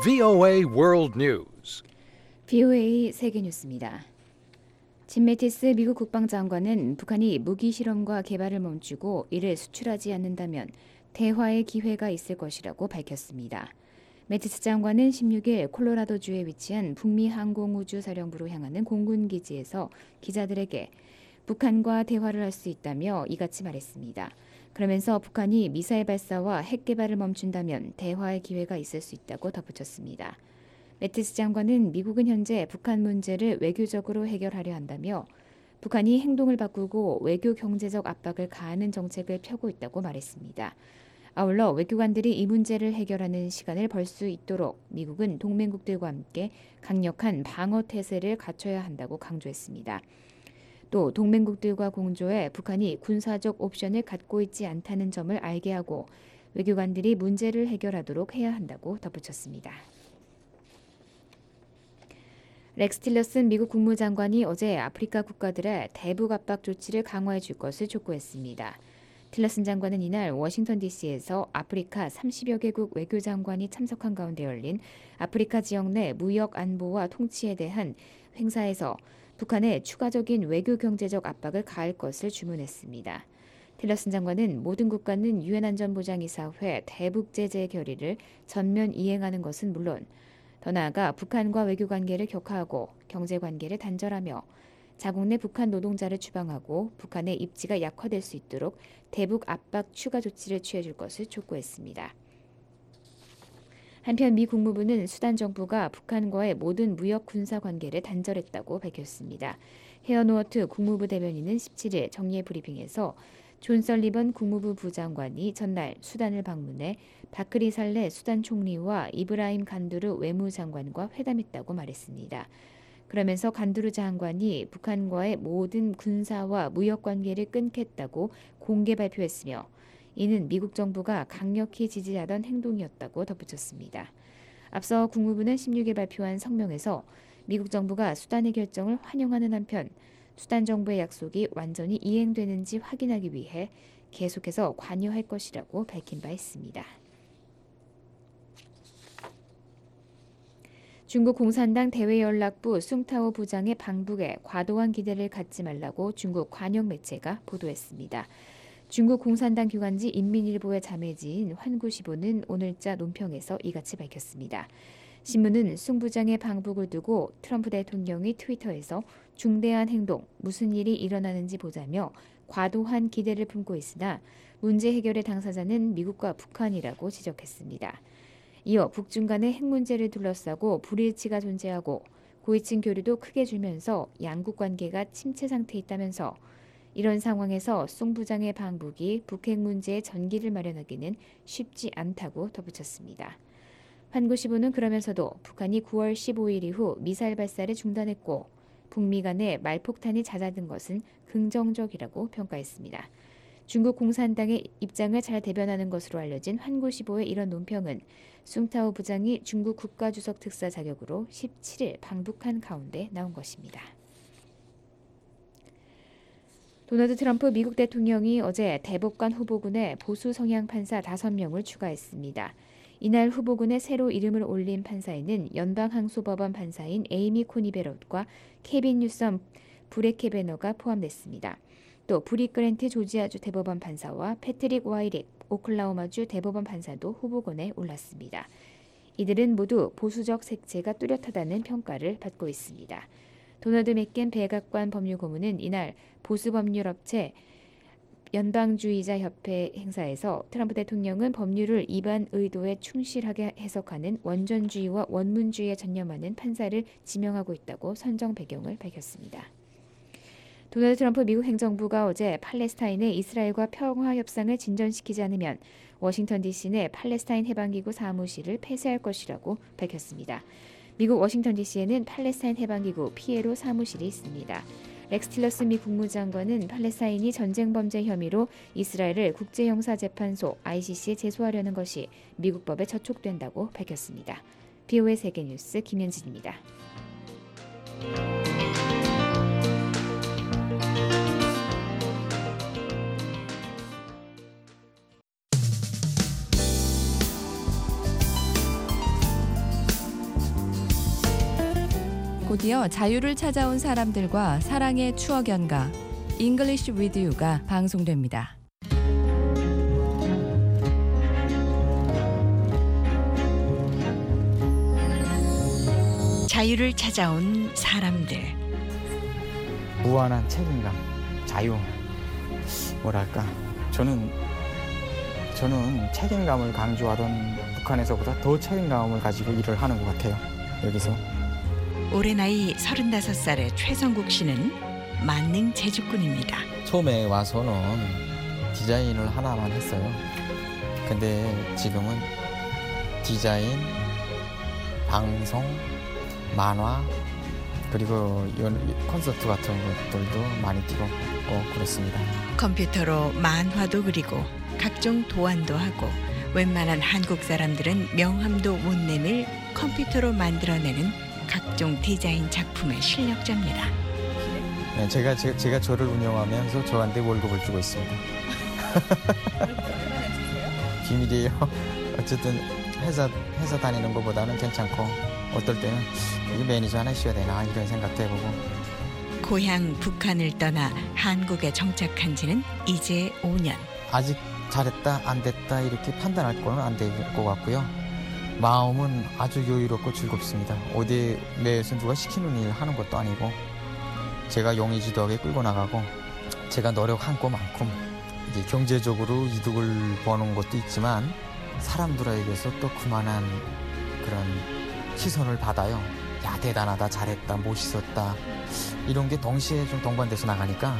VOA World News. VOA 세계뉴스입니다. 짐 매티스 미국 국방장관은 북한이 무기 실험과 개발을 멈추고 이를 수출하지 않는다면 대화의 기회가 있을 것이라고 밝혔습니다. 매티스 장관은 16일 콜로라도주에 위치한 북미 항공우주사령부로 향하는 공군기지에서 기자들에게 북한과 대화를 할 수 있다며 이같이 말했습니다. 그러면서 북한이 미사일 발사와 핵 개발을 멈춘다면 대화의 기회가 있을 수 있다고 덧붙였습니다. 매티스 장관은 미국은 현재 북한 문제를 외교적으로 해결하려 한다며 북한이 행동을 바꾸고 외교 경제적 압박을 가하는 정책을 펴고 있다고 말했습니다. 아울러 외교관들이 이 문제를 해결하는 시간을 벌 수 있도록 미국은 동맹국들과 함께 강력한 방어 태세를 갖춰야 한다고 강조했습니다. 또 동맹국들과 공조해 북한이 군사적 옵션을 갖고 있지 않다는 점을 알게 하고 외교관들이 문제를 해결하도록 해야 한다고 덧붙였습니다. 렉스 틸러슨 미국 국무장관이 어제 아프리카 국가들의 대북 압박 조치를 강화해 줄 것을 촉구했습니다. 틸러슨 장관은 이날 워싱턴 DC에서 아프리카 30여 개국 외교장관이 참석한 가운데 열린 아프리카 지역 내 무역 안보와 통치에 대한 행사에서 북한에 추가적인 외교 경제적 압박을 가할 것을 주문했습니다. 틸러슨 장관은 모든 국가는 유엔 안전보장이사회 대북 제재 결의를 전면 이행하는 것은 물론 더 나아가 북한과 외교 관계를 격화하고 경제 관계를 단절하며 자국 내 북한 노동자를 추방하고 북한의 입지가 약화될 수 있도록 대북 압박 추가 조치를 취해줄 것을 촉구했습니다. 한편 미 국무부는 수단 정부가 북한과의 모든 무역 군사 관계를 단절했다고 밝혔습니다. 헤어 노어트 국무부 대변인은 17일 정례 브리핑에서 존 설리번 국무부 부장관이 전날 수단을 방문해 바크리 살레 수단 총리와 이브라임 간두르 외무장관과 회담했다고 말했습니다. 그러면서 간두르 장관이 북한과의 모든 군사와 무역 관계를 끊겠다고 공개 발표했으며 이는 미국 정부가 강력히 지지하던 행동이었다고 덧붙였습니다. 앞서 국무부는 16일 발표한 성명에서 미국 정부가 수단의 결정을 환영하는 한편 수단 정부의 약속이 완전히 이행되는지 확인하기 위해 계속해서 관여할 것이라고 밝힌 바 있습니다. 중국 공산당 대외연락부 숭타오 부장의 방북에 과도한 기대를 갖지 말라고 중국 관영 매체가 보도했습니다. 중국 공산당 기관지 인민일보의 자매지인 환구시보는 오늘자 논평에서 이같이 밝혔습니다. 신문은 숭 부장의 방북을 두고 트럼프 대통령이 트위터에서 중대한 행동, 무슨 일이 일어나는지 보자며 과도한 기대를 품고 있으나 문제 해결의 당사자는 미국과 북한이라고 지적했습니다. 이어 북중 간의 핵 문제를 둘러싸고 불일치가 존재하고 고위층 교류도 크게 줄면서 양국 관계가 침체 상태에 있다면서 이런 상황에서 숭 부장의 방북이 북핵 문제에 전기를 마련하기는 쉽지 않다고 덧붙였습니다. 환구시보는 그러면서도 북한이 9월 15일 이후 미사일 발사를 중단했고 북미 간의 말폭탄이 잦아든 것은 긍정적이라고 평가했습니다. 중국 공산당의 입장을 잘 대변하는 것으로 알려진 환구시보의 이런 논평은 숭타오 부장이 중국 국가주석 특사 자격으로 17일 방북한 가운데 나온 것입니다. 도널드 트럼프 미국 대통령이 어제 대법관 후보군에 보수 성향 판사 5명을 추가했습니다. 이날 후보군에 새로 이름을 올린 판사에는 연방항소법원 판사인 에이미 코니 베롯과 케빈 뉴섬 브렉 캐베너가 포함됐습니다. 또 브릭 그랜트 조지아주 대법원 판사와 패트릭 와이릭 오클라호마주 대법원 판사도 후보군에 올랐습니다. 이들은 모두 보수적 색채가 뚜렷하다는 평가를 받고 있습니다. 도널드 맥켄 백악관 법률고문은 이날 보수법률업체 연방주의자협회 행사에서 트럼프 대통령은 법률을 입안 의도에 충실하게 해석하는 원전주의와 원문주의에 전념하는 판사를 지명하고 있다고 선정 배경을 밝혔습니다. 도널드 트럼프 미국 행정부가 어제 팔레스타인의 이스라엘과 평화협상을 진전시키지 않으면 워싱턴 DC 내 팔레스타인 해방기구 사무실을 폐쇄할 것이라고 밝혔습니다. 미국 워싱턴 DC에는 팔레스타인 해방기구 피에로 사무실이 있습니다. 렉스 틸러슨 미 국무장관은 팔레스타인이 전쟁 범죄 혐의로 이스라엘을 국제형사재판소 ICC에 제소하려는 것이 미국 법에 저촉된다고 밝혔습니다. VOA 세계뉴스 김현진입니다. 곧이어 자유를 찾아온 사람들과 사랑의 추억 연가 English with You가 방송됩니다. 자유를 찾아온 사람들. 무한한 책임감, 자유. 뭐랄까, 저는 책임감을 강조하던 북한에서보다 더 책임감을 가지고 일을 하는 것 같아요. 여기서. 올해 나이 35살의 최성국 씨는 만능 제주꾼입니다. 처음에 와서는 디자인을 하나만 했어요. 근데 지금은 디자인, 방송, 만화, 그리고 콘서트 같은 것들도 많이 뛰고 그렇습니다. 컴퓨터로 만화도 그리고 각종 도안도 하고 웬만한 한국 사람들은 명함도 못 내밀 컴퓨터로 만들어내는 각종 디자인 작품의 실력자입니다. 네, 제가 저를 운영하면서 저한테 월급을 주고 있습니다. 비밀이에요. 어쨌든 회사 다니는 것보다는 괜찮고 어떨 때는 이게 매니저 하나 있어야 되나 이런 생각도 해보고. 고향 북한을 떠나 한국에 정착한 지는 이제 5년. 아직 잘했다 안 됐다 이렇게 판단할 거는 안 될 것 같고요. 마음은 아주 여유롭고 즐겁습니다. 어디 매에서 누가 시키는 일 하는 것도 아니고 제가 용의주도하게 끌고 나가고 제가 노력한 것만큼 이제 경제적으로 이득을 버는 것도 있지만 사람들에게서 또 그만한 그런 시선을 받아요. 야, 대단하다, 잘했다, 멋있었다 이런 게 동시에 좀 동반돼서 나가니까.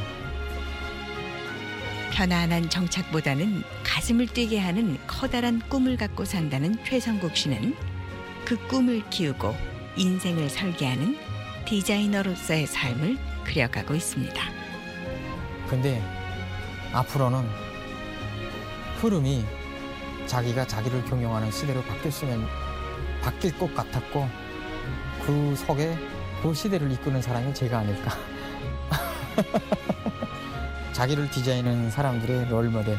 편안한 정착보다는 가슴을 뛰게 하는 커다란 꿈을 갖고 산다는 최성국 씨는 그 꿈을 키우고 인생을 설계하는 디자이너로서의 삶을 그려가고 있습니다. 근데 앞으로는 흐름이 자기가 자기를 경영하는 시대로 바뀔 것 같았고 그 속에 그 시대를 이끄는 사람이 제가 아닐까. 자기를 디자인하는 사람들의 롤모델,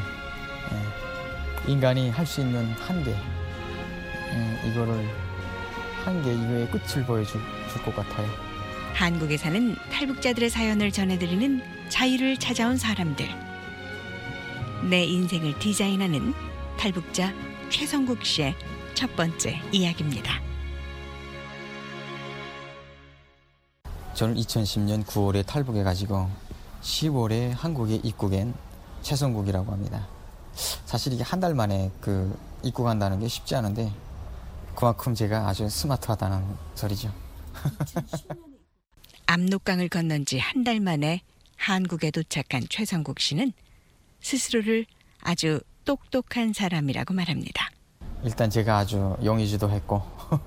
인간이 할 수 있는 한계, 이거를 한계 이후의 끝을 보여줄 것 같아요. 한국에 사는 탈북자들의 사연을 전해드리는 자유를 찾아온 사람들. 내 인생을 디자인하는 탈북자 최성국 씨의 첫 번째 이야기입니다. 저는 2010년 9월에 탈북해가지고 10월에 한국에 입국한 최성국이라고 합니다. 사실 이게 한 달 만에 입국한다는 게 쉽지 않은데 그만큼 제가 아주 스마트하다는 소리죠. 압록강을 건넌 지 한 달 만에 한국에 도착한 최성국 씨는 스스로를 아주 똑똑한 사람이라고 말합니다. 일단 제가 아주 용의주도 했고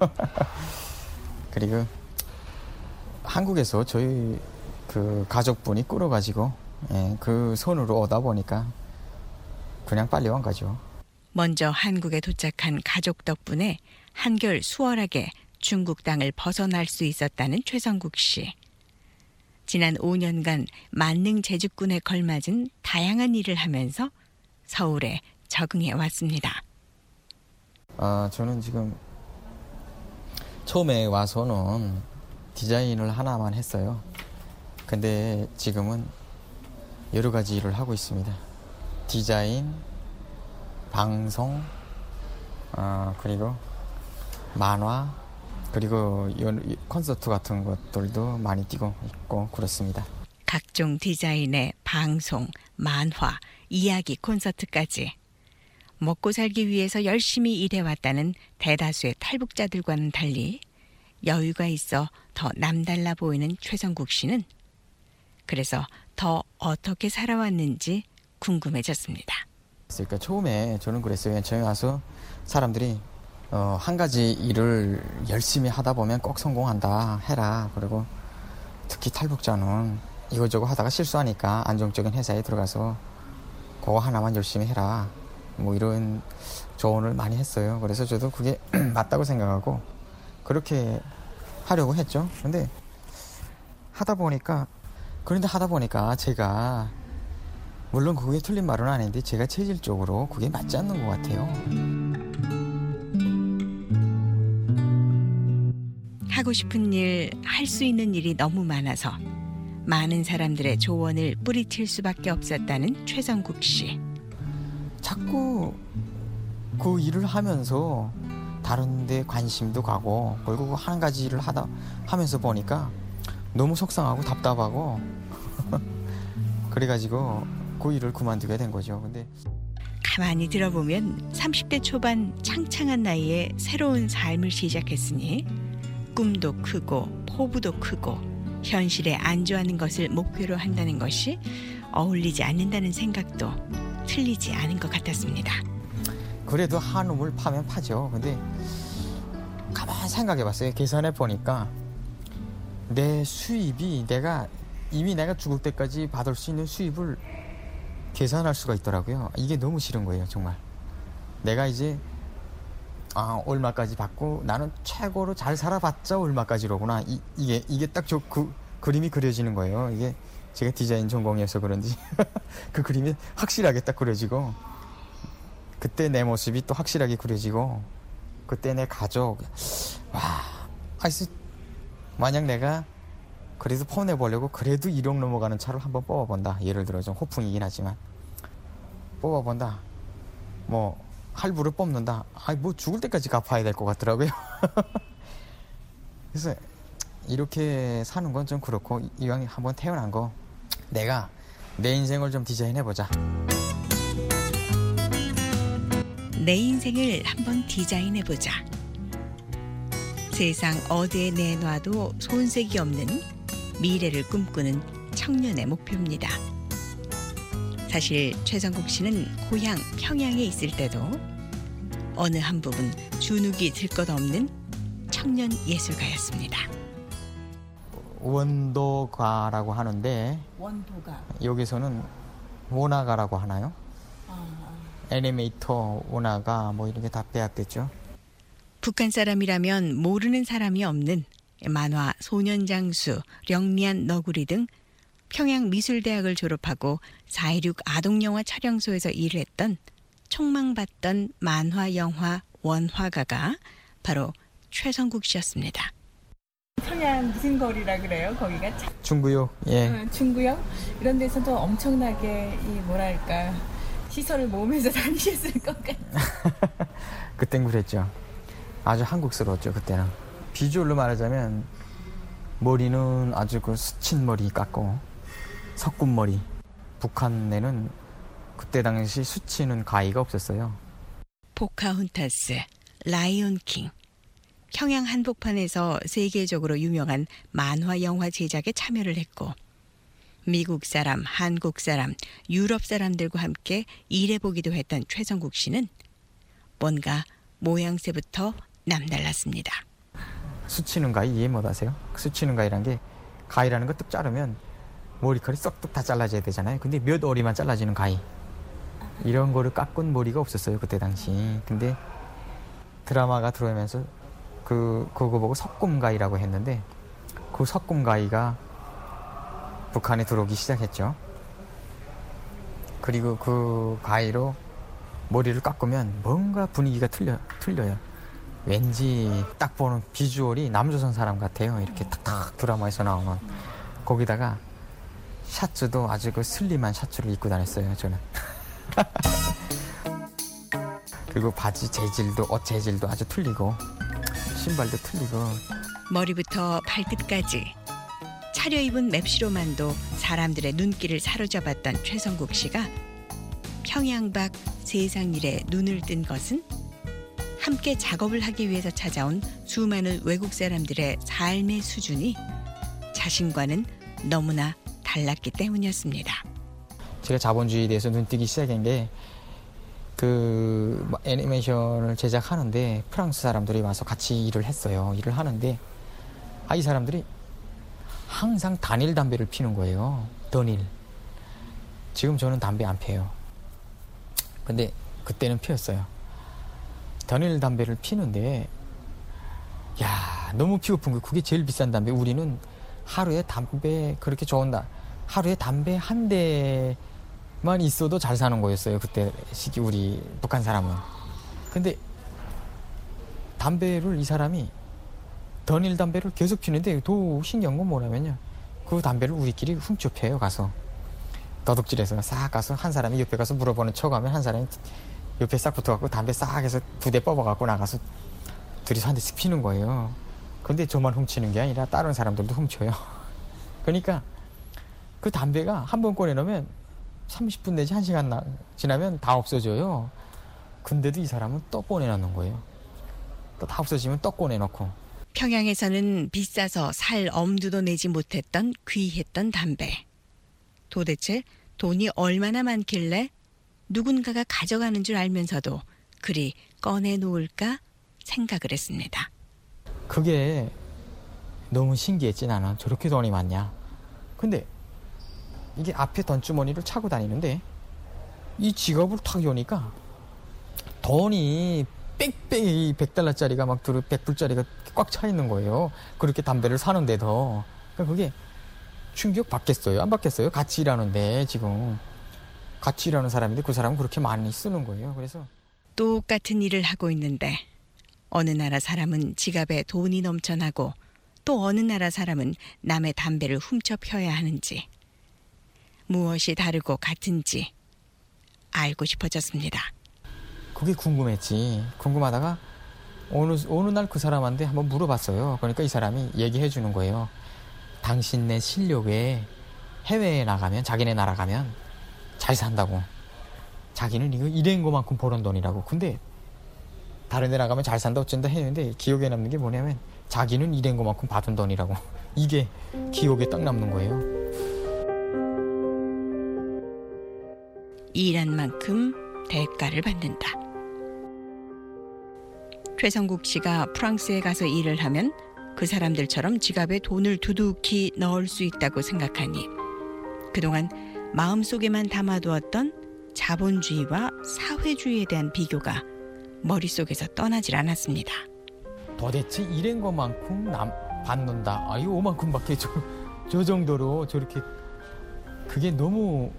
그리고 한국에서 저희 가족분이 끌어가지고 그 손으로 오다 보니까 그냥 빨리 온 거죠. 먼저 한국에 도착한 가족 덕분에 한결 수월하게 중국 땅을 벗어날 수 있었다는 최성국 씨. 지난 5년간 만능 제주꾼에 걸맞은 다양한 일을 하면서 서울에 적응해 왔습니다. 저는 지금 처음에 와서는 디자인을 하나만 했어요. 근데 지금은 여러 가지 일을 하고 있습니다. 디자인, 방송, 그리고 만화, 그리고 콘서트 같은 것들도 많이 뛰고 있고 그렇습니다. 각종 디자인의 방송, 만화, 이야기 콘서트까지 먹고 살기 위해서 열심히 일해왔다는 대다수의 탈북자들과는 달리 여유가 있어 더 남달라 보이는 최성국 씨는 그래서 더 어떻게 살아왔는지 궁금해졌습니다. 그러니까 처음에 저는 그랬어요. 처음에 와서 사람들이 한 가지 일을 열심히 하다 보면 꼭 성공한다 해라. 그리고 특히 탈북자는 이거저거 하다가 실수하니까 안정적인 회사에 들어가서 그거 하나만 열심히 해라. 뭐 이런 조언을 많이 했어요. 그래서 저도 그게 맞다고 생각하고 그렇게 하려고 했죠. 그런데 하다 보니까 제가 물론 그게 틀린 말은 아닌데 제가 체질적으로 그게 맞지 않는 것 같아요. 하고 싶은 일, 할 수 있는 일이 너무 많아서 많은 사람들의 조언을 뿌리칠 수밖에 없었다는 최성국 씨. 자꾸 그 일을 하면서 다른 데 관심도 가고 결국 한 가지 일을 하면서 보니까 너무 속상하고 답답하고 그래가지고 그 일을 그만두게 된 거죠. 근데 가만히 들어보면 30대 초반 창창한 나이에 새로운 삶을 시작했으니 꿈도 크고 포부도 크고 현실에 안주하는 것을 목표로 한다는 것이 어울리지 않는다는 생각도 틀리지 않은 것 같았습니다. 그래도 한우물 파면 파죠. 근데 가만히 생각해봤어요. 계산해보니까 내 수입이 이미 내가 죽을 때까지 받을 수 있는 수입을 계산할 수가 있더라고요. 이게 너무 싫은 거예요, 정말. 내가 이제 얼마까지 받고 나는 최고로 잘 살아봤자 얼마까지로구나. 이게 딱 그 그림이 그려지는 거예요. 이게 제가 디자인 전공이어서 그런지 그 그림이 확실하게 딱 그려지고 그때 내 모습이 또 확실하게 그려지고 그때 내 가족 만약 내가 그래도 폰해보려고 그래도 1억 넘어가는 차를 한번 뽑아본다. 예를 들어 좀 호풍이긴 하지만 뽑아본다. 뭐 할부를 뽑는다. 뭐 죽을 때까지 갚아야 될 것 같더라고요. 그래서 이렇게 사는 건 좀 그렇고 이왕 한번 태어난 거 내가 내 인생을 좀 디자인해보자. 내 인생을 한번 디자인해보자. 세상 어디에 내놔도 손색이 없는 미래를 꿈꾸는 청년의 목표입니다. 사실 최성국 씨는 고향 평양에 있을 때도 어느 한 부분 주눅이 들 것 없는 청년 예술가였습니다. 원도가라고 하는데 원도가 여기서는 원화가라고 하나요? 애니메이터 원화가 뭐 이렇게 다 배합됐죠. 북한 사람이라면 모르는 사람이 없는 만화 소년장수, 령리안 너구리 등 평양미술대학을 졸업하고 4.16 아동영화 촬영소에서 일을 했던 촉망받던 만화영화 원화가가 바로 최성국 씨였습니다. 평양 무슨 거리라 그래요? 거기가 중구역. 예. 중구역 이런 데서도 엄청나게 뭐랄까 시설을 모으면서 다니셨을 것 같아요. 그땐 그랬죠. 아주 한국스러웠죠. 그때는. 비주얼로 말하자면 머리는 아주 그 스친 머리 깎고 석군머리. 북한에는 그때 당시 수치는 가위가 없었어요. 포카혼타스, 라이온킹, 평양 한복판에서 세계적으로 유명한 만화 영화 제작에 참여를 했고 미국 사람, 한국 사람, 유럽 사람들과 함께 일해보기도 했던 최성국 씨는 뭔가 모양새부터 남달랐습니다. 수치는 가위 이해 못하세요? 수치는 가위라는 게 가위라는 거 뚝 자르면 머리카락이 쏙뚝 다 잘라져야 되잖아요. 근데 몇 오리만 잘라지는 가위. 이런 거를 깎은 머리가 없었어요. 그때 당시. 근데 드라마가 들어오면서 그거 보고 석kum가위라고 했는데 그 석kum가위가 북한에 들어오기 시작했죠. 그리고 그 가위로 머리를 깎으면 뭔가 분위기가 틀려요. 왠지 딱 보는 비주얼이 남조선 사람 같아요. 이렇게 탁탁 드라마에서 나오는. 거기다가 샤츠도 아주 그 슬림한 샤츠를 입고 다녔어요. 저는. 그리고 바지 재질도 옷 재질도 아주 틀리고 신발도 틀리고 머리부터 발끝까지 차려입은 맵시로만도 사람들의 눈길을 사로잡았던 최성국 씨가 평양 밖 세상 일에 눈을 뜬 것은 함께 작업을 하기 위해서 찾아온 수많은 외국 사람들의 삶의 수준이 자신과는 너무나 달랐기 때문이었습니다. 제가 자본주의에 대해서 눈뜨기 시작한 게 그 애니메이션을 제작하는데 프랑스 사람들이 와서 같이 일을 했어요. 일을 하는데 이 사람들이 항상 단일 담배를 피는 거예요. 단일. 지금 저는 담배 안 피워요. 근데 그때는 피웠어요. 단일 담배를 피는데 너무 피고픈 거. 그게 제일 비싼 담배. 우리는 하루에 담배 그렇게 하루에 담배 한 대만 있어도 잘 사는 거였어요. 그때 시기 우리 북한 사람은. 근데 담배를 이 사람이 던일 담배를 계속 피는데 더 신기한 건 뭐냐면요. 그 담배를 우리끼리 훔쳐 펴요. 가서 도둑질해서 싹 가서 한 사람이 옆에 가서 물어보는 척하면 한 사람이 옆에 싹 붙어갖고 담배 싹 해서 2대 뽑아갖고 나가서 둘이서 한 대씩 피는 거예요. 그런데 저만 훔치는 게 아니라 다른 사람들도 훔쳐요. 그러니까 그 담배가 한 번 꺼내놓으면 30분 내지 1시간 지나면 다 없어져요. 근데도 이 사람은 또 꺼내놓는 거예요. 또 다 없어지면 또 꺼내놓고. 평양에서는 비싸서 살 엄두도 내지 못했던 귀했던 담배. 도대체 돈이 얼마나 많길래 누군가가 가져가는 줄 알면서도 그리 꺼내놓을까 생각을 했습니다. 그게 너무 신기했지. 나는 저렇게 돈이 많냐. 근데 이게 앞에 돈주머니를 차고 다니는데 이 지갑을 탁 여니까 돈이 빽빽이 100달러짜리가 막 100불짜리가 꽉 차 있는 거예요. 그렇게 담배를 사는데도. 그러니까 그게 충격 받겠어요? 안 받겠어요? 같이 일하는데 지금 같이 일하는 사람인데 그 사람은 그렇게 많이 쓰는 거예요. 그래서 똑같은 일을 하고 있는데 어느 나라 사람은 지갑에 돈이 넘쳐나고 또 어느 나라 사람은 남의 담배를 훔쳐 펴야 하는지 무엇이 다르고 같은지 알고 싶어졌습니다. 그게 궁금했지. 궁금하다가 어느 날 그 사람한테 한번 물어봤어요. 그러니까 이 사람이 얘기해 주는 거예요. 당신네 실력에 해외에 나가면 자기네 나라 가면 잘 산다고. 자기는 이거 일한 것만큼 버는 돈이라고. 근데 다른 데 나가면 잘 산다 어쩐다 했는데 기억에 남는 게 뭐냐면 자기는 일한 것만큼 받은 돈이라고. 이게 기억에 딱 남는 거예요. 일한 만큼 대가를 받는다. 최성국 씨가 프랑스에 가서 일을 하면 그 사람들처럼 지갑에 돈을 두둑히 넣을 수 있다고 생각하니 그동안 마음속에만 담아두었던 자본주의와 사회주의에 대한 비교가 머릿속에서 떠나질 않았습니다. 도대체 일한 것만큼 받는다. 아, 이거 오만큼밖에 저 정도로 저렇게 그게 너무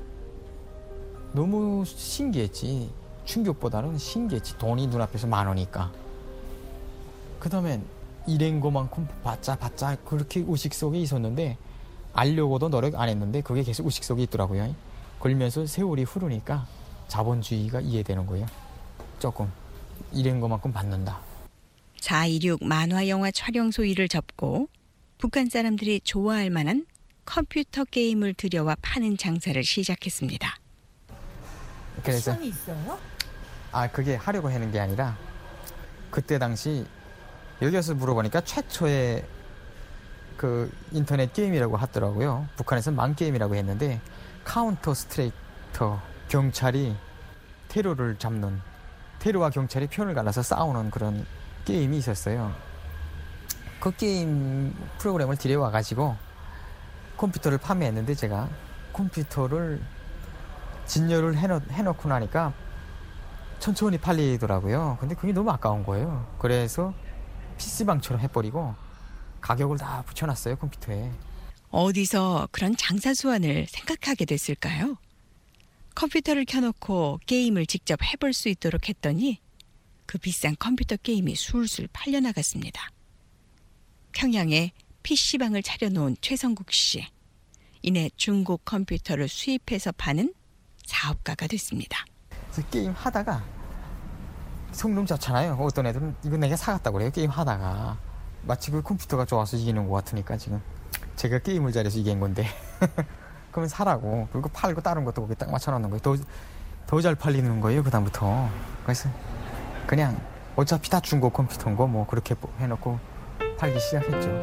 신기했지. 충격보다는 신기했지. 돈이 눈앞에서 많으니까. 그 다음엔 일한 것만큼 받자 그렇게 의식 속에 있었는데 알려고도 노력 안 했는데 그게 계속 의식 속에 있더라고요. 그러면서 세월이 흐르니까 자본주의가 이해되는 거예요. 조금 일한 것만큼 받는다. 4.26 만화영화 촬영소 일을 접고 북한 사람들이 좋아할 만한 컴퓨터 게임을 들여와 파는 장사를 시작했습니다. 그래서 시간이 있어요? 그게 하려고 하는 게 아니라 그때 당시 여기 와서 물어보니까 최초의 그 인터넷 게임이라고 하더라고요. 북한에서는 망게임이라고 했는데 카운터 스트레이터, 경찰이 테러를 잡는, 테러와 경찰이 편을 갈라서 싸우는 그런 게임이 있었어요. 그 게임 프로그램을 들여와가지고 컴퓨터를 판매했는데 제가 컴퓨터를 진열을 해놓고 나니까 천천히 팔리더라고요. 근데 그게 너무 아까운 거예요. 그래서 PC방처럼 해버리고 가격을 다 붙여놨어요, 컴퓨터에. 어디서 그런 장사 수완을 생각하게 됐을까요? 컴퓨터를 켜놓고 게임을 직접 해볼 수 있도록 했더니 그 비싼 컴퓨터 게임이 술술 팔려나갔습니다. 평양에 PC방을 차려놓은 최성국 씨. 이내 중국 컴퓨터를 수입해서 파는 사업가가 됐습니다. 그래서 게임 하다가 성능 좋잖아요. 어떤 애들은 이거 내가 사갔다고 그래요. 게임 하다가 마치 그 컴퓨터가 좋아서 이기는 것 같으니까 지금 제가 게임을 잘해서 이긴 건데 그러면 사라고. 그리고 팔고 다른 것도 거기 딱 맞춰놓는 거예요. 더 잘 팔리는 거예요, 그 다음부터. 그래서 그냥 어차피 다 중고 컴퓨터인 거 뭐 그렇게 해놓고 팔기 시작했죠.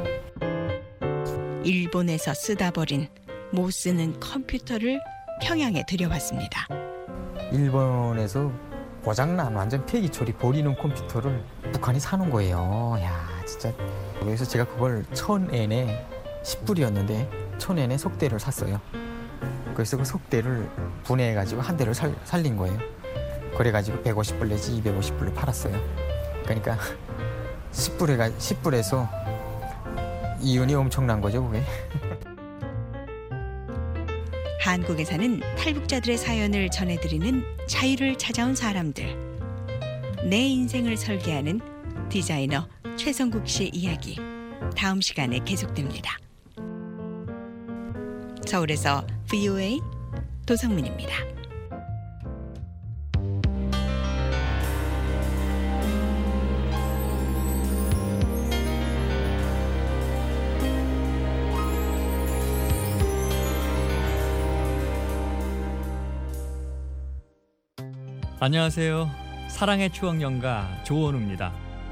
일본에서 쓰다 버린 못 쓰는 컴퓨터를 평양에 들여왔습니다. 일본에서 고장난 완전 폐기 처리 버리는 컴퓨터를 북한이 사는 거예요. 야, 진짜. 그래서 제가 그걸 1000엔에 10불이었는데 1000엔에 석대를 샀어요. 그래서 그 석대를 분해해가지고 한 대를 살린 거예요. 그래가지고 150불 내지 250불로 팔았어요. 그러니까 10불에서 이윤이 엄청난 거죠, 그게. 한국에서는 탈북자들의 사연을 전해드리는 자유를 찾아온 사람들. 내 인생을 설계하는 디자이너 최성국 씨의 이야기. 다음 시간에 계속됩니다. 서울에서 VOA 도성민입니다. 안녕하세요. 사랑의 추억 연가 조원우입니다.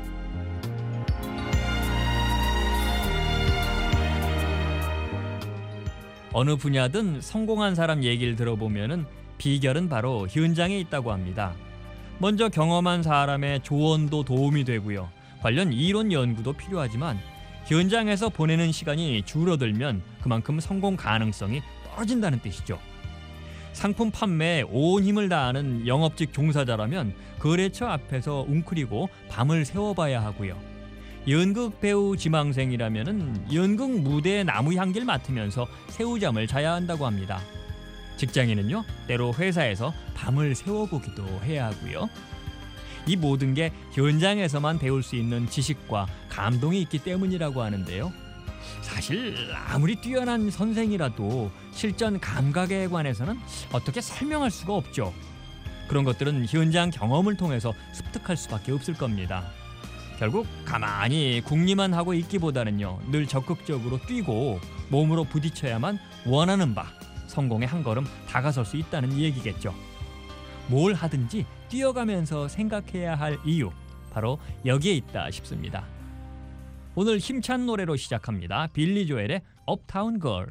어느 분야든 성공한 사람 얘기를 들어보면은 비결은 바로 현장에 있다고 합니다. 먼저 경험한 사람의 조언도 도움이 되고요. 관련 이론 연구도 필요하지만 현장에서 보내는 시간이 줄어들면 그만큼 성공 가능성이 떨어진다는 뜻이죠. 상품 판매에 온 힘을 다하는 영업직 종사자라면 거래처 앞에서 웅크리고 밤을 새워봐야 하고요. 연극 배우 지망생이라면 연극 무대의 나무 향기를 맡으면서 새우잠을 자야 한다고 합니다. 직장인은요, 때로 회사에서 밤을 새워보기도 해야 하고요. 이 모든 게 현장에서만 배울 수 있는 지식과 감동이 있기 때문이라고 하는데요. 사실 아무리 뛰어난 선생이라도 실전 감각에 관해서는 어떻게 설명할 수가 없죠. 그런 것들은 현장 경험을 통해서 습득할 수밖에 없을 겁니다. 결국 가만히 궁리만 하고 있기보다는요, 늘 적극적으로 뛰고 몸으로 부딪혀야만 원하는 바 성공에 한 걸음 다가설 수 있다는 얘기겠죠. 뭘 하든지 뛰어가면서 생각해야 할 이유, 바로 여기에 있다 싶습니다. 오늘 힘찬 노래로 시작합니다. 빌리 조엘의 업타운 걸.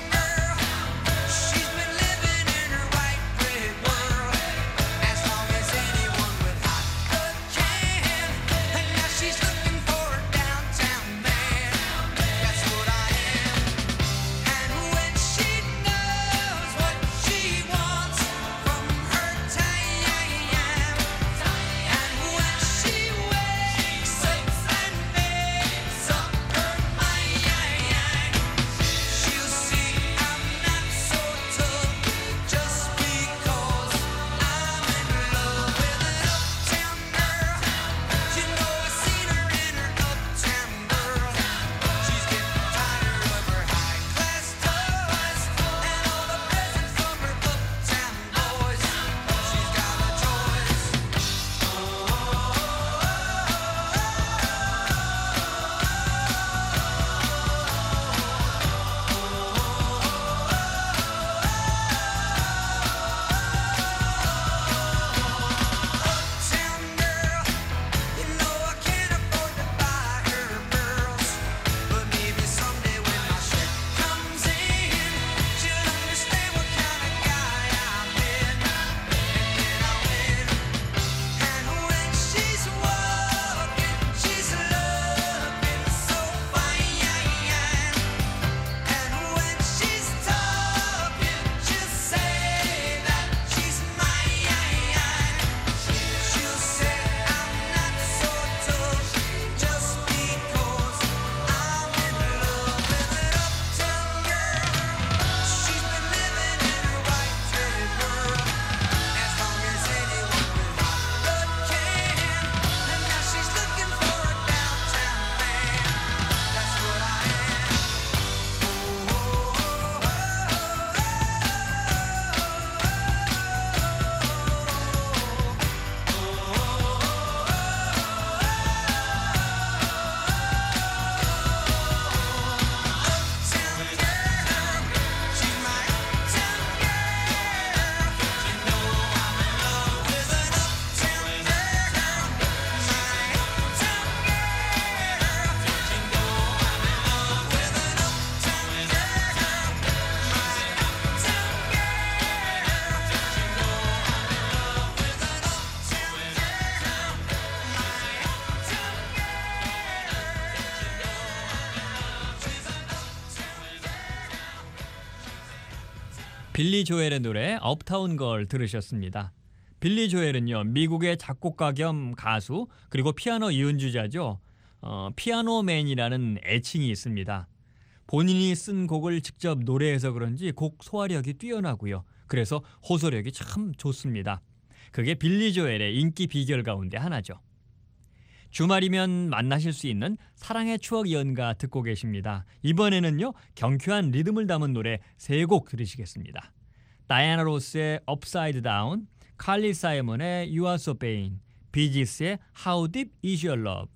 As long as 빌리 조엘의 노래 업타운 걸 들으셨습니다. 빌리 조엘은요, 미국의 작곡가 겸 가수 그리고 피아노 연주자죠. 피아노맨이라는 애칭이 있습니다. 본인이 쓴 곡을 직접 노래해서 그런지 곡 소화력이 뛰어나고요. 그래서 호소력이 참 좋습니다. 그게 빌리 조엘의 인기 비결 가운데 하나죠. 주말이면 만나실 수 있는 사랑의 추억 연가 듣고 계십니다. 이번에는요, 경쾌한 리듬을 담은 노래 3곡 들으시겠습니다. 다이애나 로스의 Upside Down, 칼리 사이먼의 You Are So Vain, 비지스의 How Deep Is Your Love.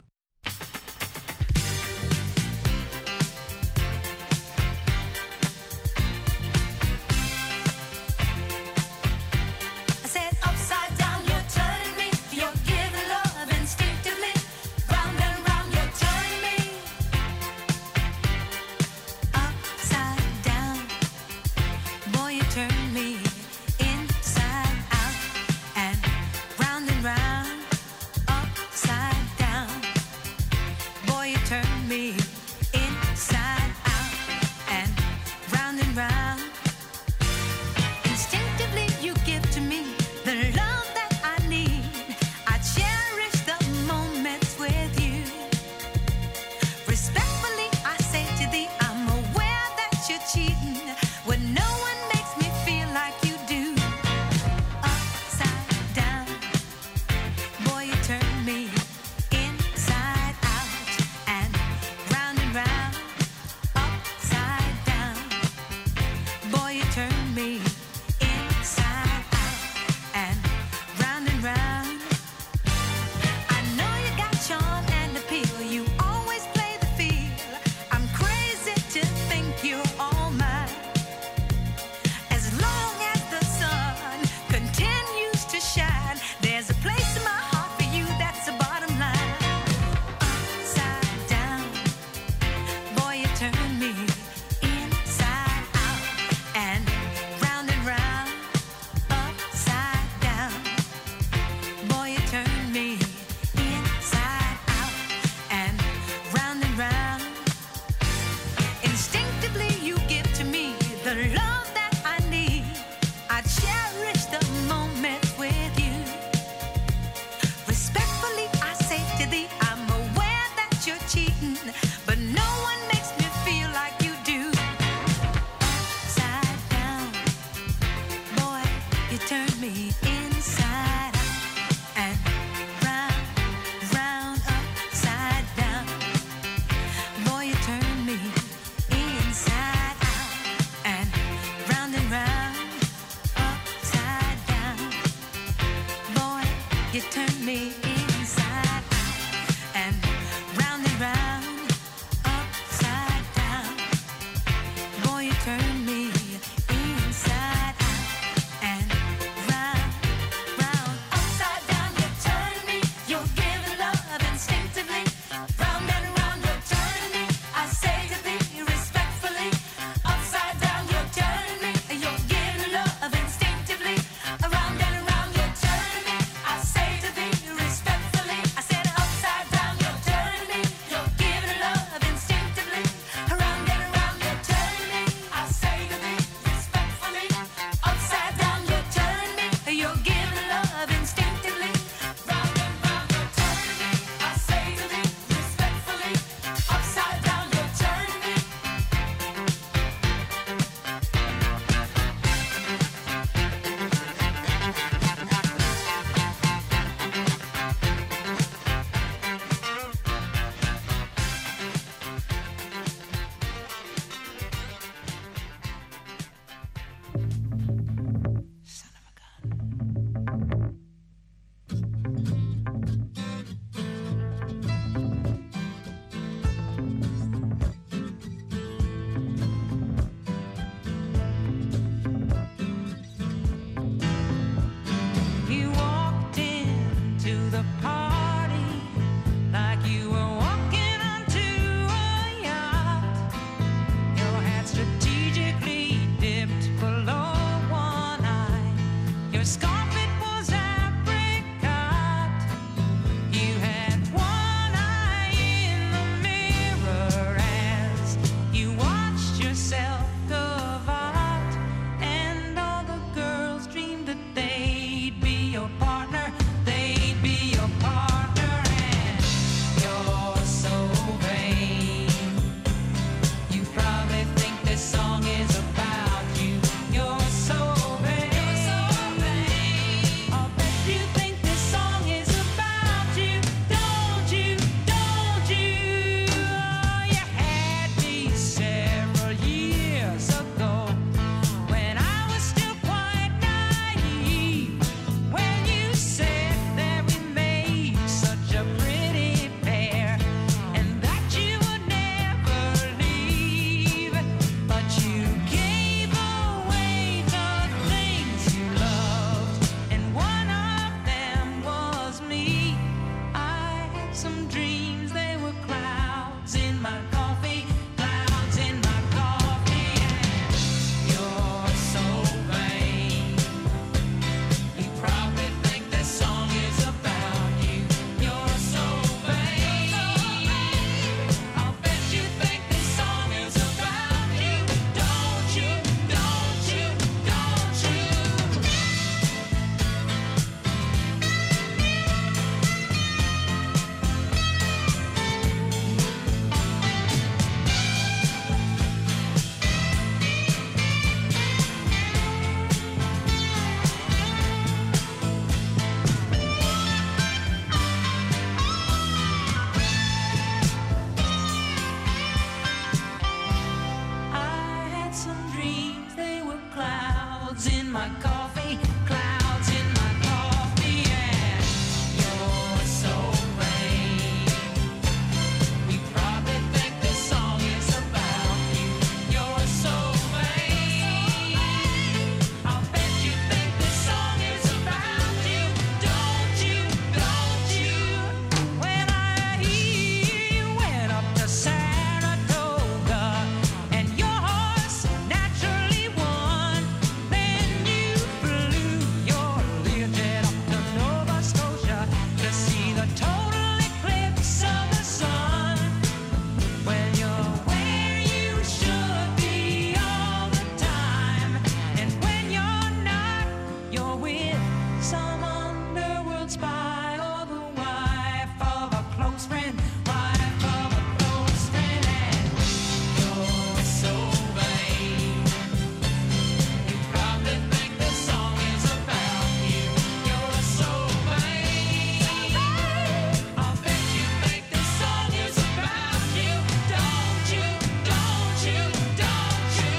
my coffee, clouds in my coffee, and you're so vain. You probably think this song is about you. You're so vain. I'll bet you think this song is about you. Don't you? Don't you? When I hear you went up to Saratoga and your horse naturally won, then you flew your Learjet up to Nova Scotia to see the total eclipse of the sun. Well, you're where you should be all the time, and when you're not, you're with some underworld spy or the wife of a close friend, wife of a close friend, and you're so vain. You probably think this song is about you. You're so vain. I'll bet you think this song is about you. Don't you? Don't you? Don't you?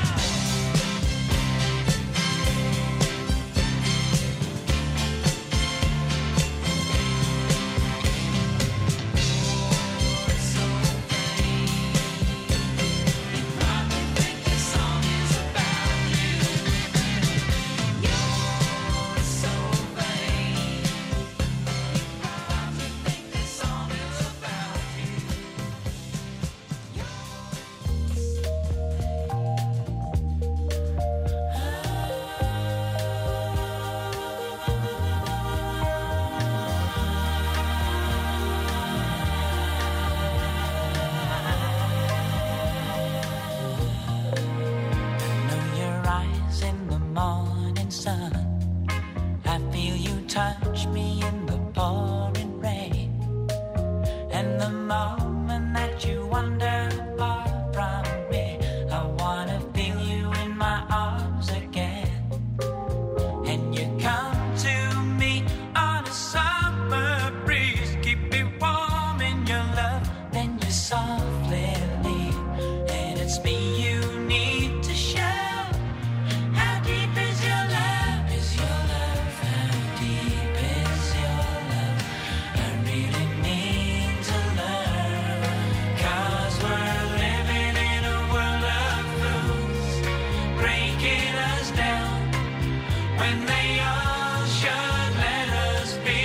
Know your eyes in the morning sun. I feel you touch me in the pouring rain. And the moment that you wander far from me, I wanna feel you in my arms again. And you come to me on a summer breeze, keep me warm in your love, then you softly leave. And it's me you need to show. How deep is your love? Is your love? How deep is your love? I really need to learn. 'Cause we're living in a world of fools, breaking us down when they all should let us be.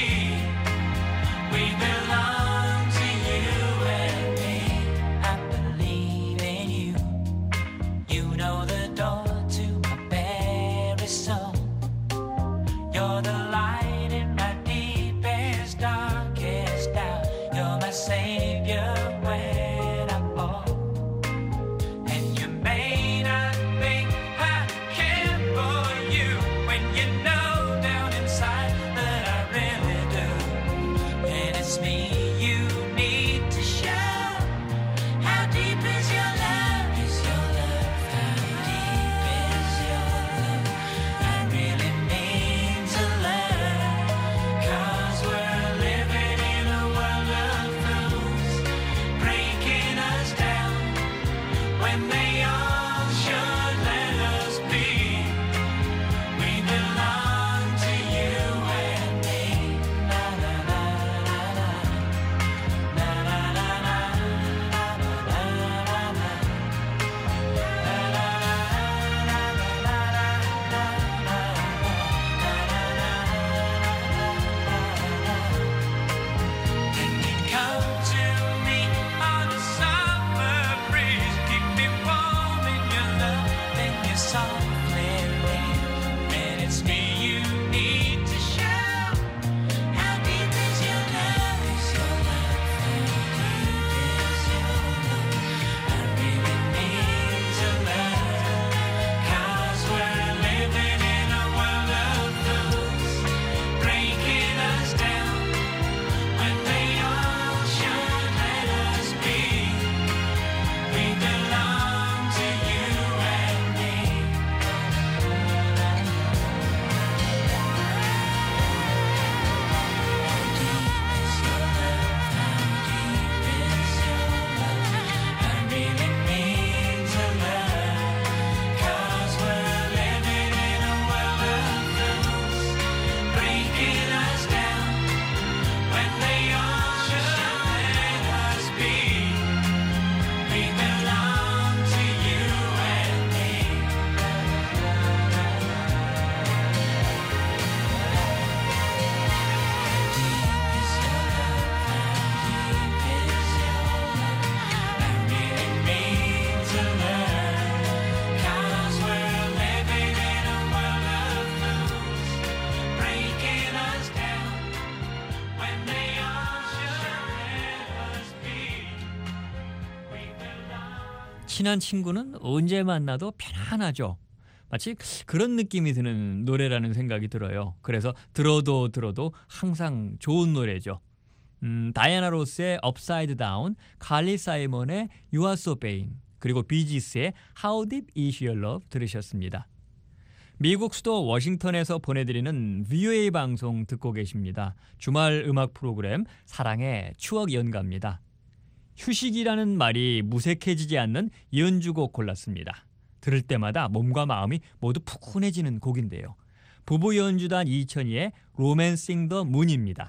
We belong to you and me. I believe in you. You know the door to my very soul. You're the light in my deepest, darkest doubt. You're my savior when I fall. And you may not think I care for you when you know down inside that I really do. And it's me you need to show. How deep is your love? Is your love? How deep is your love? I really need to learn. 'Cause we're living in a world of fools, breaking us down when they all should let us be. We belong to you and me. Na na na na na. Na na na na. Na na na na. Na na na Then you come to me on a summer breeze, keep me warm in your love, 친한 친구는 언제 만나도 편안하죠. 마치 그런 느낌이 드는 노래라는 생각이 들어요. 그래서 들어도 항상 좋은 노래죠. 다이애나 로스의 Upside Down, 칼리 사이먼의 You Are So Vain, 그리고 비지스의 How Deep Is Your Love 들으셨습니다. 미국 수도 워싱턴에서 보내드리는 VOA 방송 듣고 계십니다. 주말 음악 프로그램 사랑의 추억 연가입니다. 휴식이라는 말이 무색해지지 않는 연주곡 골랐습니다. 들을 때마다 몸과 마음이 모두 푸근해지는 곡인데요. 부부 연주단 2002의 로맨싱 더 문입니다.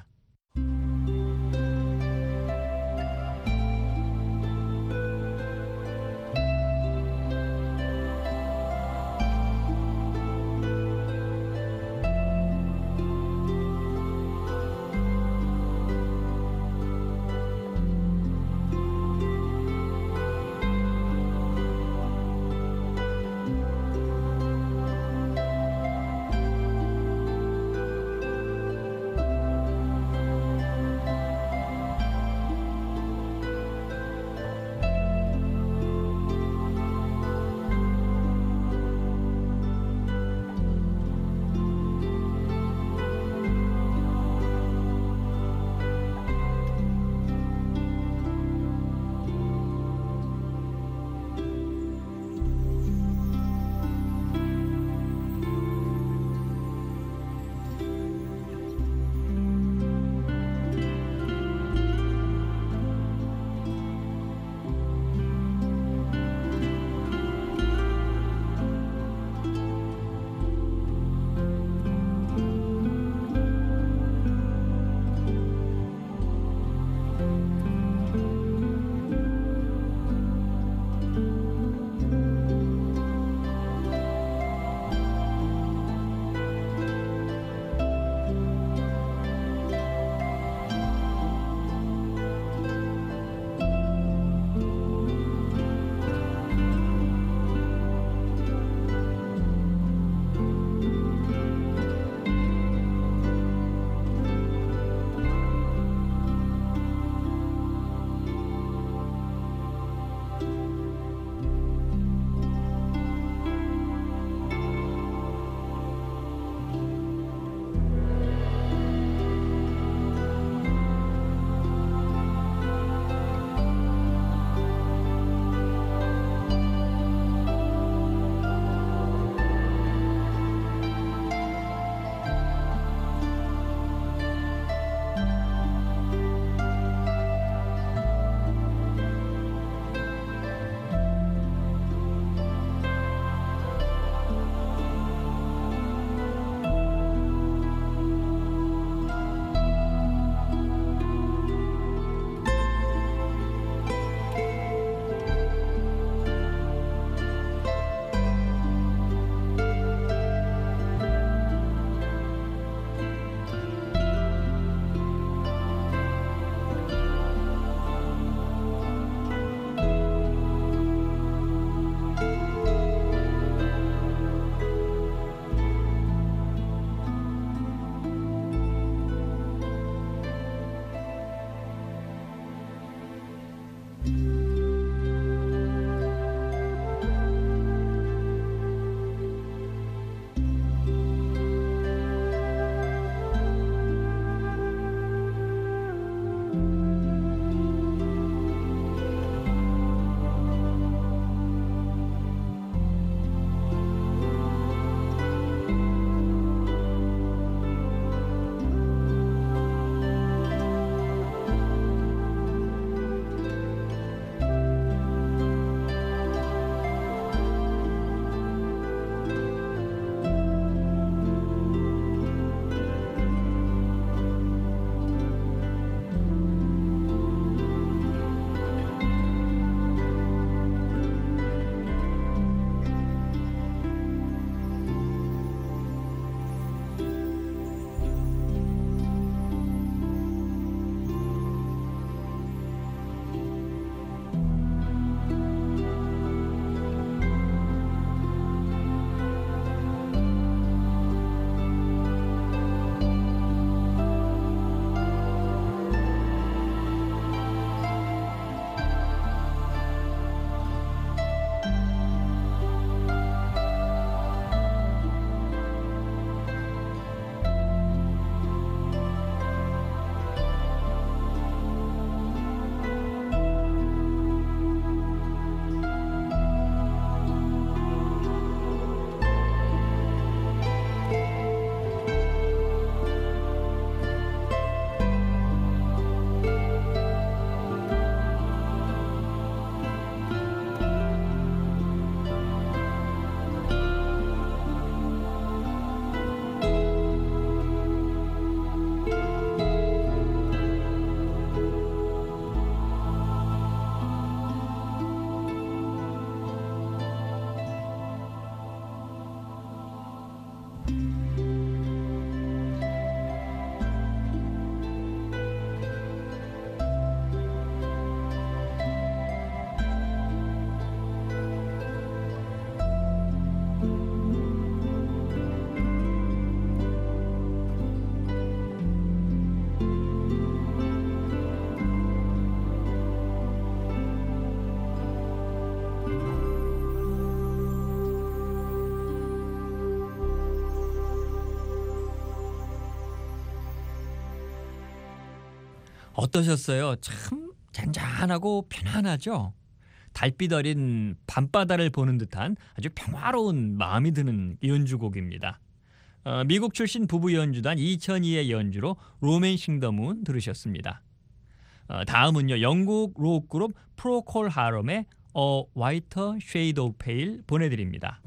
어떠셨어요? 참 잔잔하고 편안하죠? 달빛 어린 밤바다를 보는 듯한 아주 평화로운 마음이 드는 연주곡입니다. 미국 출신 부부 연주단 2002의 연주로 로맨싱 더 문 들으셨습니다. 다음은요, 영국 록 그룹 프로콜 하럼의 A Whiter Shade of Pale 보내드립니다.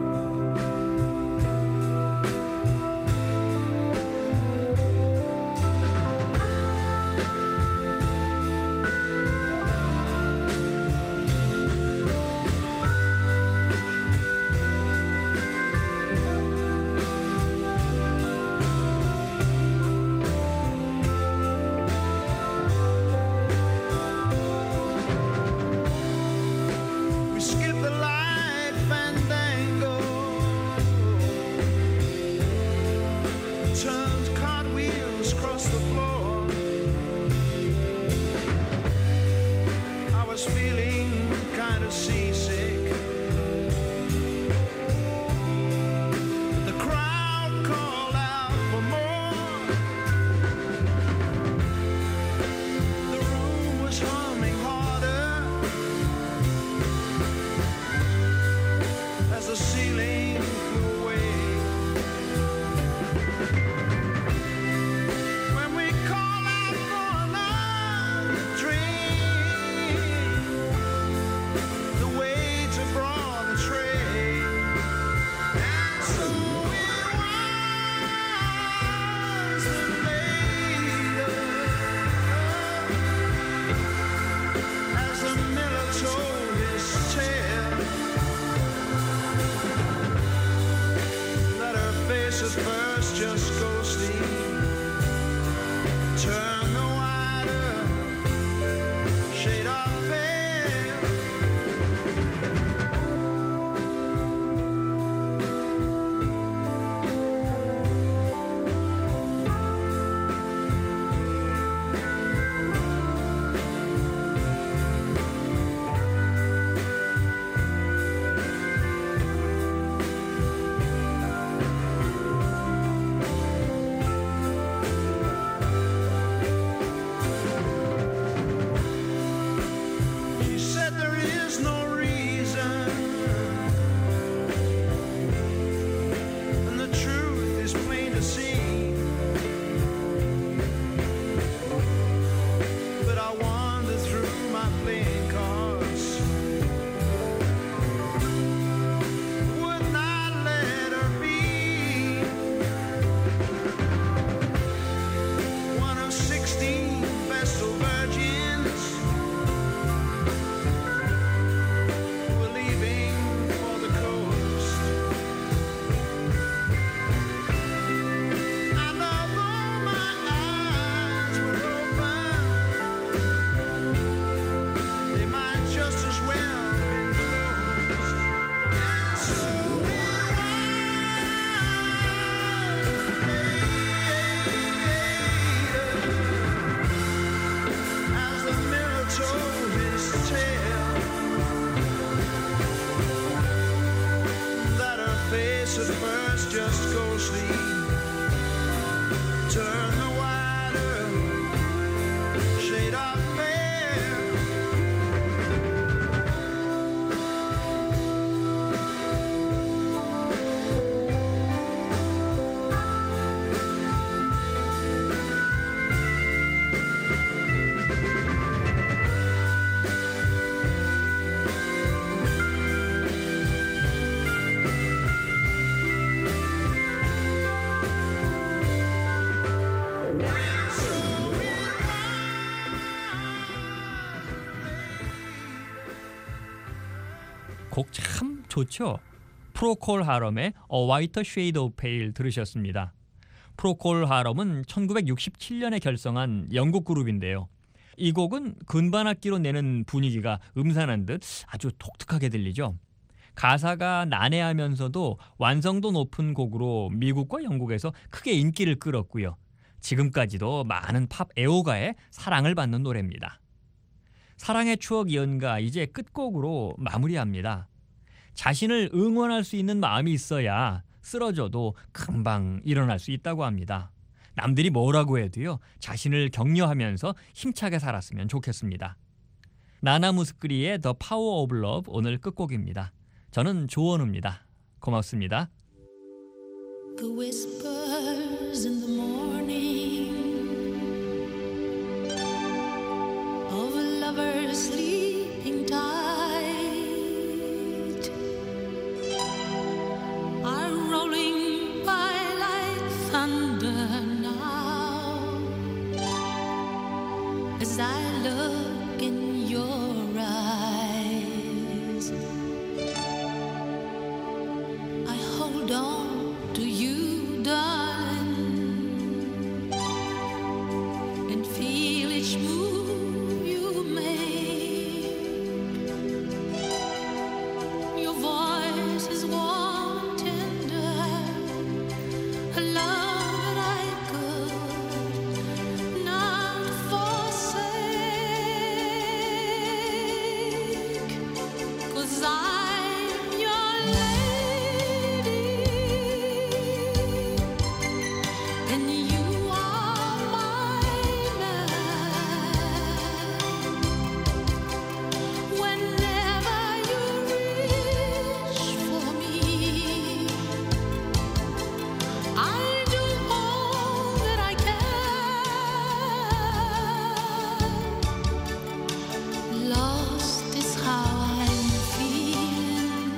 Skip the light fandango, turned cartwheels across the floor. I was feeling kind of seasick. The crowd called out for more. The room was humming harder as the ceiling flew away. When we call out for another drink, the waiter brought a tray, and so it was that later, as the miller told his tale, that her face at first just ghostly turned the wider shade of pale. She said there is no reason, and the truth is plain to see. But I wandered through my playing cards, would not let her be one of 16 vestal virgins who were leaving for the coast. And although my eyes were open, they might just as well have been closed. And so it was as the mirror told his tale, that her face at first just ghostly turned the wider shade of pale. 곡 참 좋죠? 프로콜 하럼의 A Whiter Shade of Pale 들으셨습니다. 프로콜 하럼은 1967년에 결성한 영국 그룹인데요. 이 곡은 근반악기로 내는 분위기가 음산한 듯 아주 독특하게 들리죠. 가사가 난해하면서도 완성도 높은 곡으로 미국과 영국에서 크게 인기를 끌었고요. 지금까지도 많은 팝 애호가의 사랑을 받는 노래입니다. 사랑의 추억 연가 이제 끝곡으로 마무리합니다. 자신을 응원할 수 있는 마음이 있어야 쓰러져도 금방 일어날 수 있다고 합니다. 남들이 뭐라고 해도요, 자신을 격려하면서 힘차게 살았으면 좋겠습니다. 나나무스크리의 The Power of Love 오늘 끝곡입니다. 저는 조원우입니다. 고맙습니다. The whispers in the morning of lovers sleeping tight are rolling by like thunder now as I look in your eyes. I hold on to you, darling, and feel each move you make. Your voice is warm and tender, a love that I could not forsake, 'cause I'm your lady. And you are my man. Whenever you reach for me, I'll do all that I can. Lost is how I'm feeling,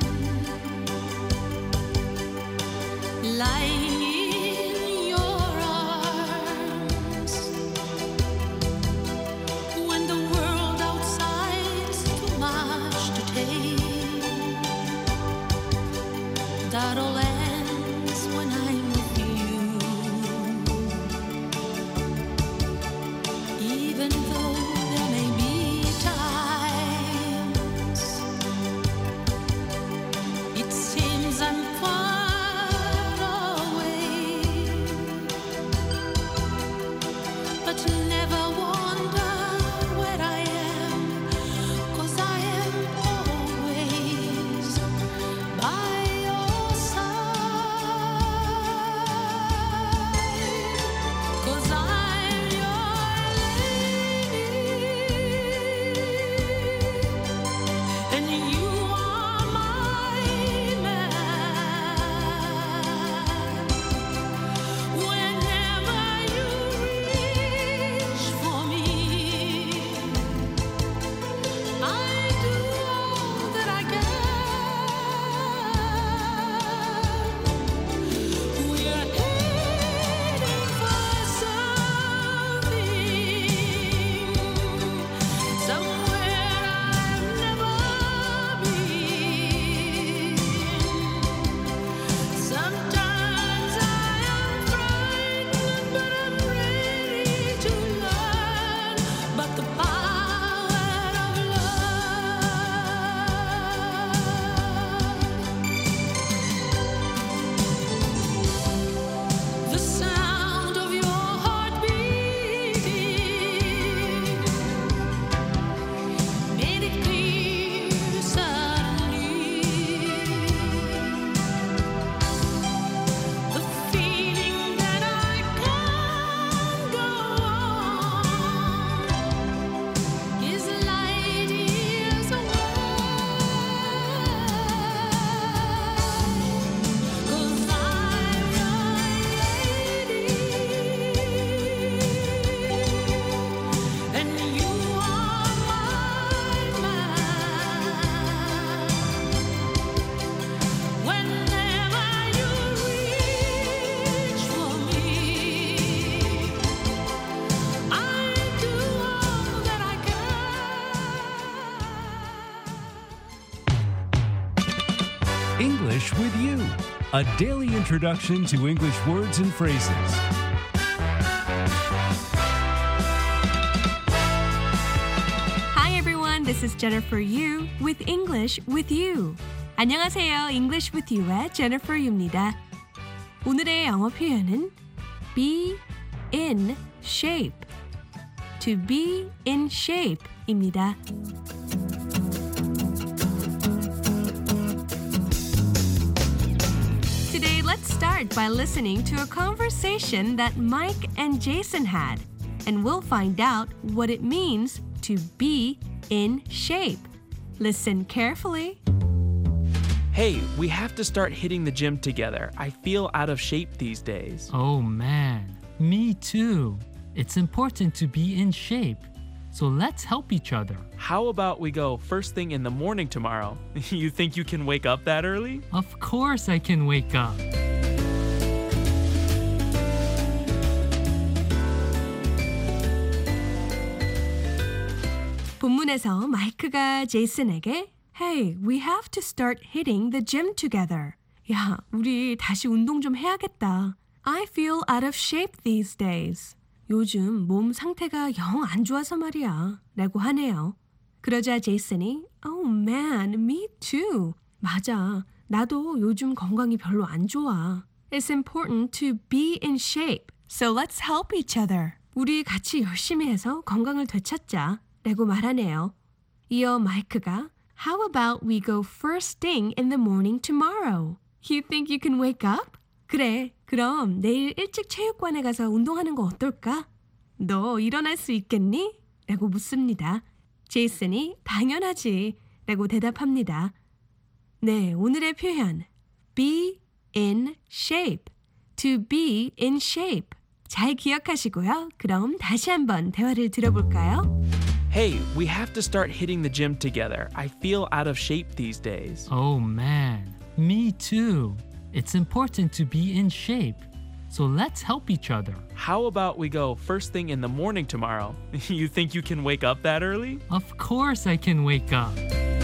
lying in your arms when the world outside's too much to take. That all ends when I'm with you, even though there may be times it seems I'm far away, but never wonder where I am, 'cause I am always by your side, 'cause I'm your lady, and you are my man. Whenever you reach for me, I do all that I can. We're heading for somewhere I've never been. Sometimes I am frightened, but I'm ready to learn about the power of love. The sound of your heart beating made it clear suddenly. The feeling that I can't go on is light years away, 'cause I'm your lady, and you are my man. Whenever you reach for me, I do all that I can. English with You, a daily introduction to English words and phrases. Hi everyone, this is Jennifer Yu with English with You. 안녕하세요, English with You의 Jennifer Yu입니다. 오늘의 영어 표현은 be in shape. To be in shape입니다. Today, let's start by listening to a conversation that Mike and Jason had, and we'll find out what it means to be in shape. Listen carefully. Hey, we have to start hitting the gym together. I feel out of shape these days. Oh man, me too. It's important to be in shape. So let's help each other. How about we go first thing in the morning tomorrow? You think you can wake up that early? Of course I can wake up. 본문에서 마이크가 제이슨에게 Hey, we have to start hitting the gym together. 야, 우리 다시 운동 좀 해야겠다. I feel out of shape these days. 요즘 몸 상태가 영 안 좋아서 말이야. 라고 하네요. 그러자 제이슨이 Oh man, me too. 맞아. 나도 요즘 건강이 별로 안 좋아. It's important to be in shape. So let's help each other. 우리 같이 열심히 해서 건강을 되찾자. 라고 말하네요. 이어 마이크가 How about we go first thing in the morning tomorrow? You think you can wake up? 그래, 그럼 내일 일찍 체육관에 가서 운동하는 거 어떨까? 너 일어날 수 있겠니? 라고 묻습니다. 제이슨이 당연하지 라고 대답합니다. 네, 오늘의 표현 be in shape, to be in shape 잘 기억하시고요. 그럼 다시 한번 대화를 들어볼까요? Hey, we have to start hitting the gym together. I feel out of shape these days. Oh man, me too. It's important to be in shape. So let's help each other. How about we go first thing in the morning tomorrow? You think you can wake up that early? Of course I can wake up.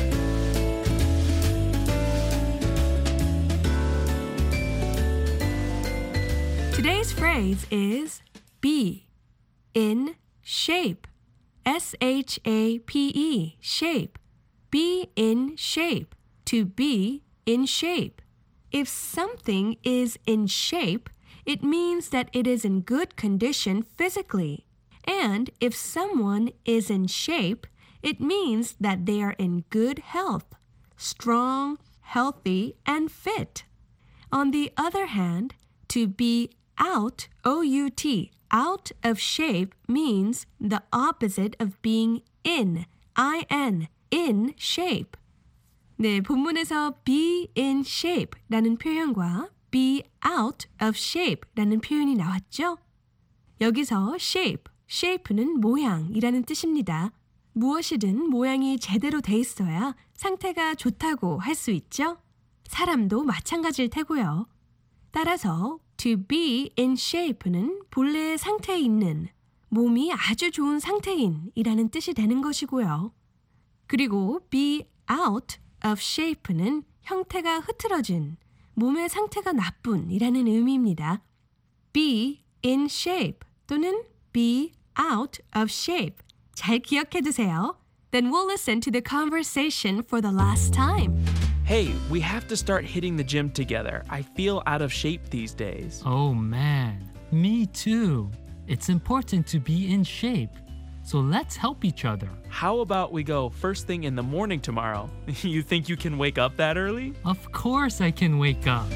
Today's phrase is be in shape. S-H-A-P-E, shape. Be in shape, to be in shape. If something is in shape, it means that it is in good condition physically. And if someone is in shape, it means that they are in good health, strong, healthy, and fit. On the other hand, to be out, O-U-T, out of shape means the opposite of being in, I-N, in shape. 네, 본문에서 be in shape 라는 표현과 be out of shape 라는 표현이 나왔죠? 여기서 shape는 모양이라는 뜻입니다. 무엇이든 모양이 제대로 돼 있어야 상태가 좋다고 할 수 있죠? 사람도 마찬가지일 테고요. 따라서 to be in shape는 본래의 상태에 있는, 몸이 아주 좋은 상태인이라는 뜻이 되는 것이고요. 그리고 be out of shape는 형태가 흐트러진, 몸의 상태가 나쁜이라는 의미입니다. be in shape 또는 be out of shape 잘 기억해 두세요. Then we'll listen to the conversation for the last time. Hey, we have to start hitting the gym together. I feel out of shape these days. Oh man, me too. It's important to be in shape. So let's help each other. How about we go first thing in the morning tomorrow? You think you can wake up that early? Of course I can wake up.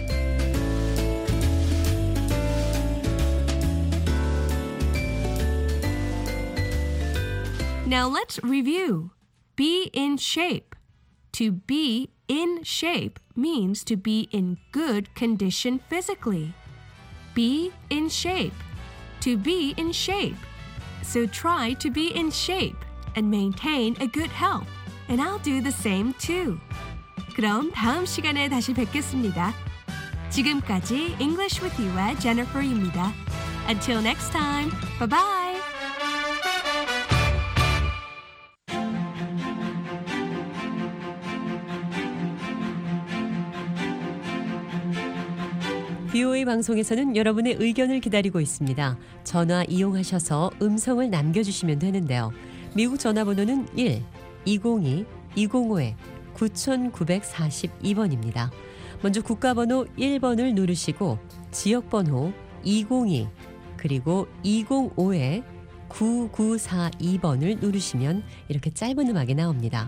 Now let's review. Be in shape. To be in shape means to be in good condition physically. Be in shape. To be in shape. So try to be in shape and maintain a good health. And I'll do the same too. 그럼 다음 시간에 다시 뵙겠습니다. 지금까지 English with You의 Jennifer입니다. Until next time, bye-bye. VOA 방송에서는 여러분의 의견을 기다리고 있습니다. 전화 이용하셔서 음성을 남겨주시면 되는데요. 미국 전화번호는 1-202-205-9942번입니다. 먼저 국가번호 1번을 누르시고 지역번호 202 그리고 205-9942번을 누르시면 이렇게 짧은 음악이 나옵니다.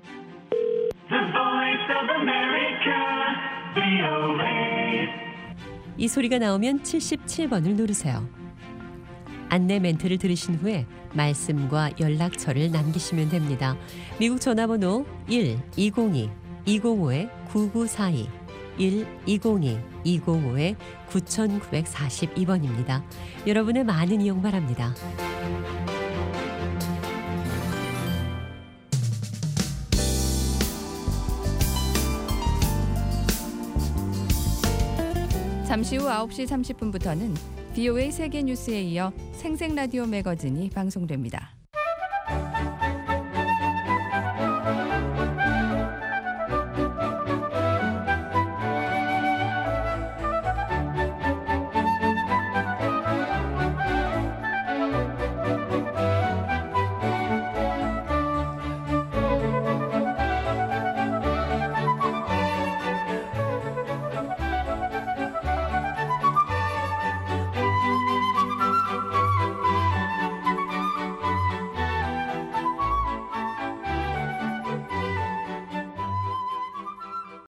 The Voice of America, VOA. 이 소리가 나오면 77번을 누르세요. 안내 멘트를 들으신 후에 말씀과 연락처를 남기시면 됩니다. 미국 전화번호 1-202-205-9942 1-202-205-9942번입니다. 여러분의 많은 이용 바랍니다. 잠시 후 9시 30분부터는 VOA 세계 뉴스에 이어 생생라디오 매거진이 방송됩니다.